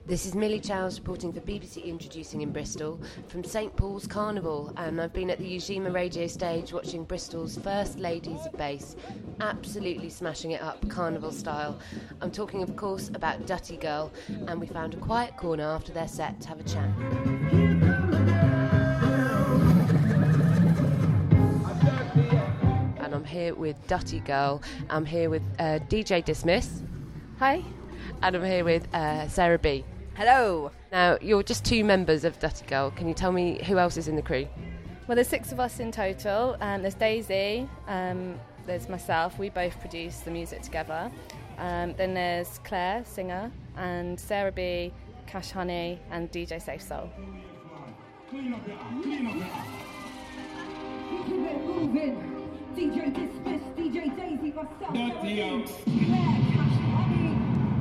This is Millie Chowes reporting for BBC Introducing in Bristol from St Paul's Carnival, and I've been at the Ujima radio stage watching Bristol's first ladies of bass, absolutely smashing it up carnival style. I'm talking of course about Dutty Girl, and we found a quiet corner after their set to have a chat. And I'm here with Dutty Girl. I'm here with DJ Dismiss. Hi. And I'm here with Sarah B. Hello. Now, you're just two members of Dutty Girl. Can you tell me who else is in the crew? Well, there's 6 of us in total. There's Daisy, there's myself, we both produce the music together. Then there's Claire, singer, and Sarah B, Cash Honey, and DJ Safe Soul. Clean up your Keep it moving. DJ Dismiss, DJ Daisy, myself, Claire, Cash Honey.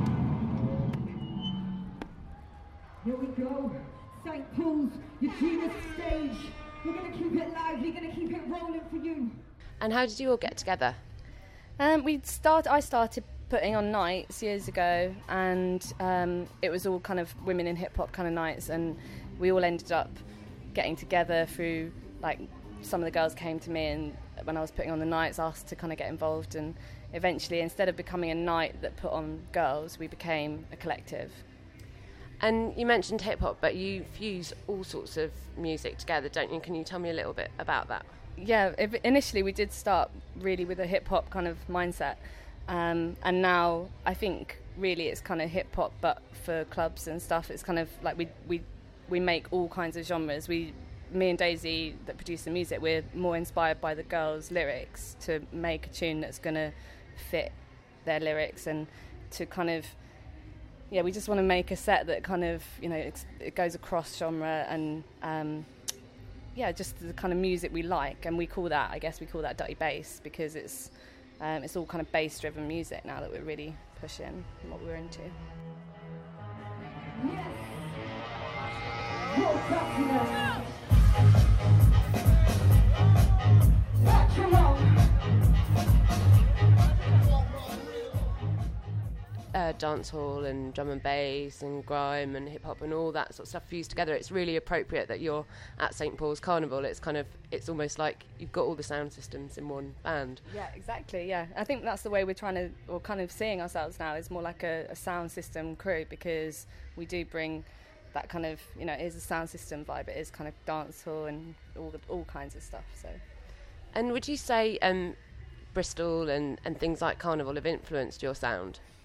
Here we go, St Paul's, Ujima stage. We're going to keep it lively, going to keep it rolling for you. And how did you all get together? I started putting on nights years ago, and it was all kind of women in hip-hop kind of nights, and we all ended up getting together through, like, some of the girls came to me, and when I was putting on the nights, asked to kind of get involved, and eventually, instead of becoming a night that put on girls, we became a collective. And you mentioned hip-hop, but you fuse all sorts of music together, don't you? Can you tell me a little bit about that? Yeah, initially we did start really with a hip-hop kind of mindset, and now I think really it's kind of hip-hop, but for clubs and stuff. It's kind of like we make all kinds of genres. Me and Daisy, that produce the music, we're more inspired by the girls' lyrics to make a tune that's going to fit their lyrics, and to kind of... Yeah, we just want to make a set that kind of, you know, it goes across genre, and just the kind of music we like, and we call that Dutty Bass, because it's all kind of bass-driven music now that we're really pushing and what we're into. Dancehall and drum and bass and grime and hip hop and all that sort of stuff fused together. It's really appropriate that you're at St Paul's Carnival. It's almost like you've got all the sound systems in one band. Yeah, exactly. Yeah, I think that's the way we're trying to, or kind of seeing ourselves now, is more like a sound system crew, because we do bring that kind of, you know, it is a sound system vibe. It is kind of dancehall and all kinds of stuff. So, and would you say Bristol and things like Carnival have influenced your sound?